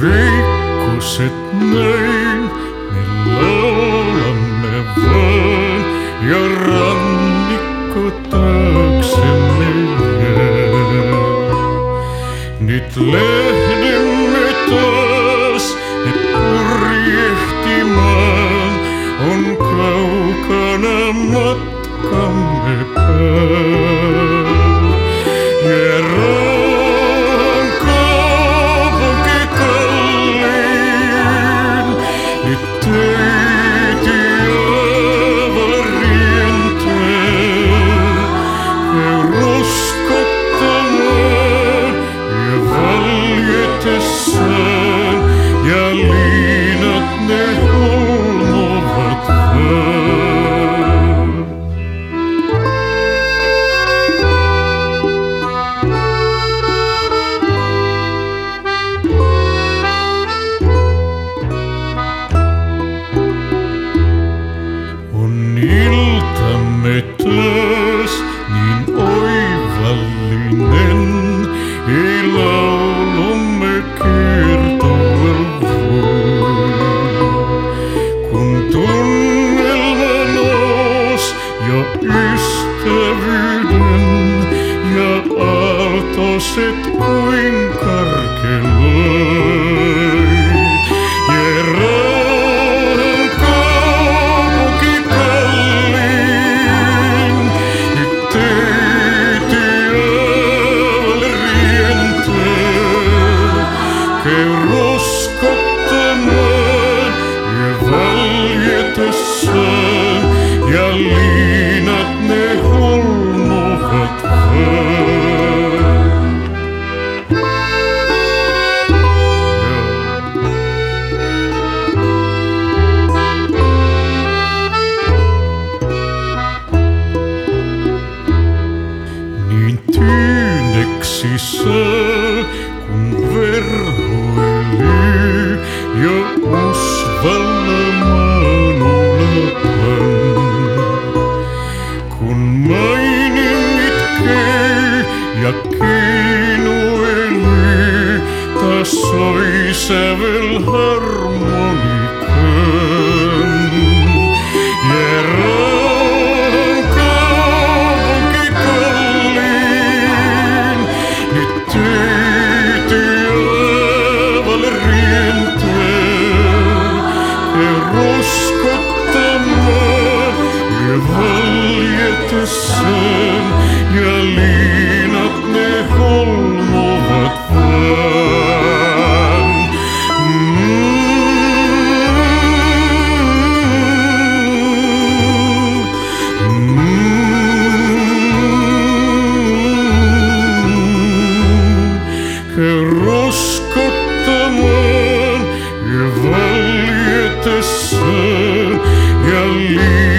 Veikkoset näin, me laulamme vaan ja rannikko taaksemme jää. Nyt lähdemme taas me purjehtimaan, on kaukana matkamme pää. Ja rauhan kaupunki kalliin, nyt töitä rientää. Käy roskottamaan ja valjetessaan, ja liinat ne hulmuvat vaan. On iltamme taas niin oivallinen, ei laulumme kertoa voi. Kun tunnelma nous jo ystävyyden ja aaltoiset kuin karkeloi. Ja rauhan kaupunki kalliin, nyt töitä rientää. Käy roskottamaan ja valjetessaan, ja liinat ne hulmuvat vaan. Niin tyyneksi saa, kun verhoilee ja usvalla maanulapan. Kun mainingit käy ja kiinuilee, taas soi sävel harmonikan. Ja rauhan kaupunki kalliin, nyt töitä rientää. Käy roskottamaan ja valjetessaan, ja liinat ne hulmuvat vaan. Käy roskottamaan ja valjetessaan, ja